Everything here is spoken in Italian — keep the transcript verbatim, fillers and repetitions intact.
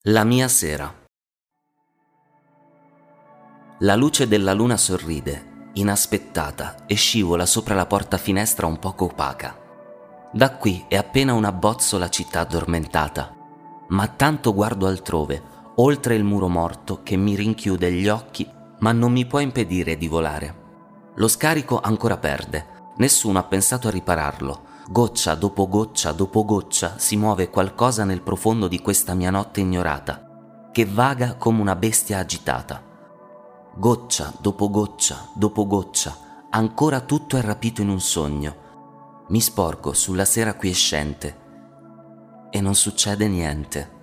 La mia sera. La luce della luna sorride, inaspettata, e scivola sopra la porta finestra un poco opaca. Da qui è appena un abbozzo la città addormentata, ma tanto guardo altrove, oltre il muro morto che mi rinchiude gli occhi, ma non mi può impedire di volare. Lo scarico ancora perde, nessuno ha pensato a ripararlo. Goccia dopo goccia dopo goccia si muove qualcosa nel profondo di questa mia notte ignorata, che vaga come una bestia agitata. Goccia dopo goccia dopo goccia, ancora tutto è rapito in un sogno. Mi sporco sulla sera quiescente e non succede niente.